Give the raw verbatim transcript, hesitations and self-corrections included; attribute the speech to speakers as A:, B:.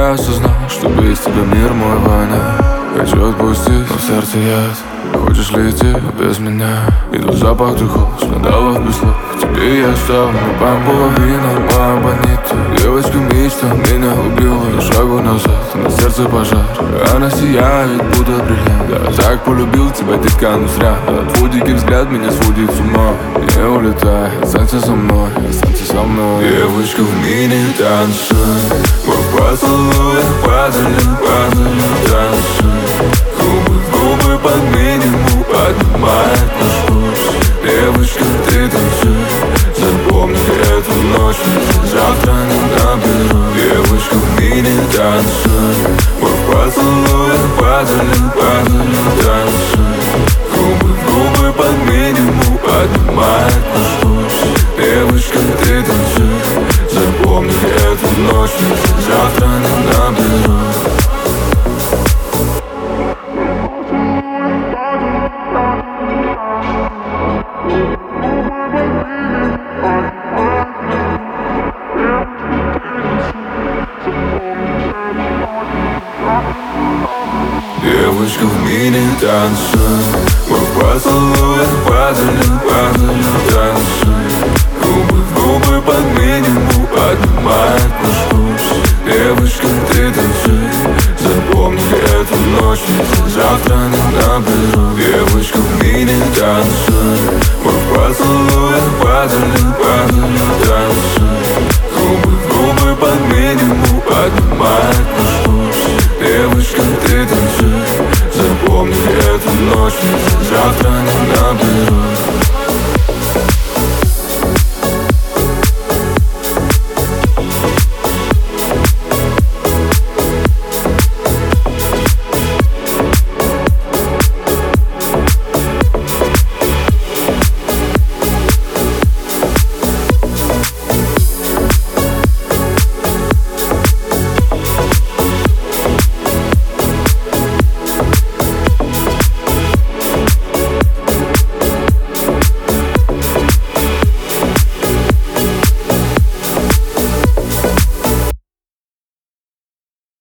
A: я осознал, что без тебя мир мой война. Хочу отпустить, но в сердце яд. Хочешь ли идти без меня? Идут запах духов, скандалов без слов. Тебе я оставлю половину, моя больница. Девочка мечта меня убила. На шагу назад, на сердце пожар. Она сияет, будто бриллиант. Я так полюбил тебя, детка, но зря. Твой дикий взгляд меня сводит с ума. Не улетай, останься со мной, останься со мной. Девочка в мини танцуй, мой поцелуй, падали, падали, танцуй. Губы в губы под минимум поднимает наш пульс. Девочка, ты танцуй, запомни эту ночь, завтра не наберу. Девочка в мини танцуй, мой поцелуй, падали, падали, танцуй. Губы в губы под минимум поднимает наш пульс. Девочка, ты танцуй, запомни эту ночь, завтра не наберу. Девочка в мини танцуй, мой поцелуй, падали, падали, танцуй. Губы в губы под минимум поднимает наш пульс. Девочка, ты танцуй, запомни эту ночь, завтра не наберу. Девочка в мини танцуй, мой поцелуй, падали, падали, танцуй. Губы в губы под минимум поднимает наш пульс. Девочка, ты танцуй, запомни эту ночь, завтра не наберу.